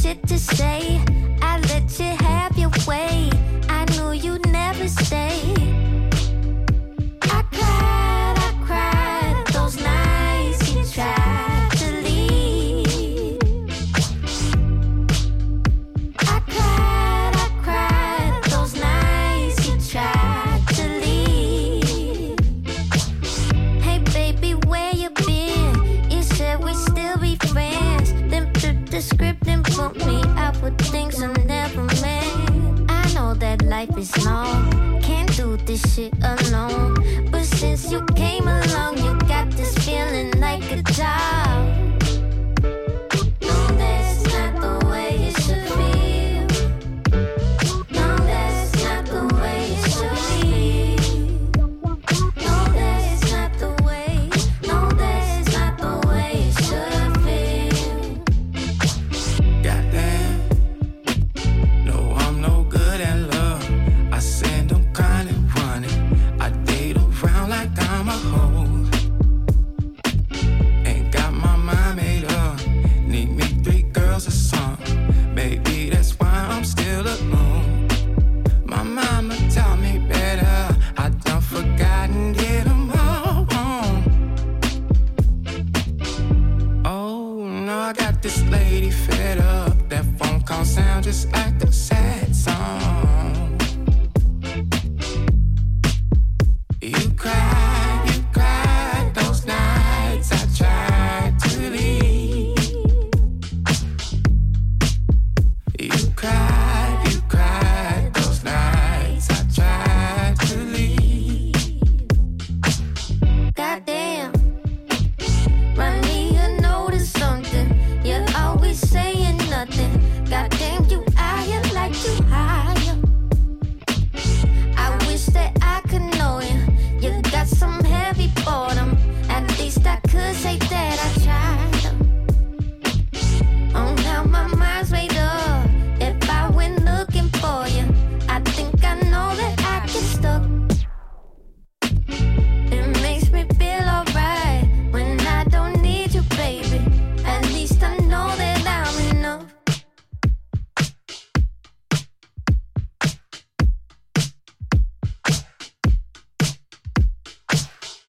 shit to say. I let you have your way. I knew you'd never stay. I cried those nights you tried to leave. I cried those nights you tried to leave. Hey baby, where you been? You said we still be friends. Then flipped the script and put me out with things I never meant. I know that life is long, can't do this shit alone. But since you came along, you got this feeling like a child. No, that's not the way it should feel. No, that's not the way it should be. No, that's not the way. No, that's not the way it should feel. Goddamn, no, I'm no good at love. I send them kind of running. I date around like I'm a hoe. Ain't got my mind made up. Need me 3 girls or something. Maybe that's why I'm still alone. My mama taught me better. I done forgotten it all. Oh no, I got this lady fed up. That phone call sound just like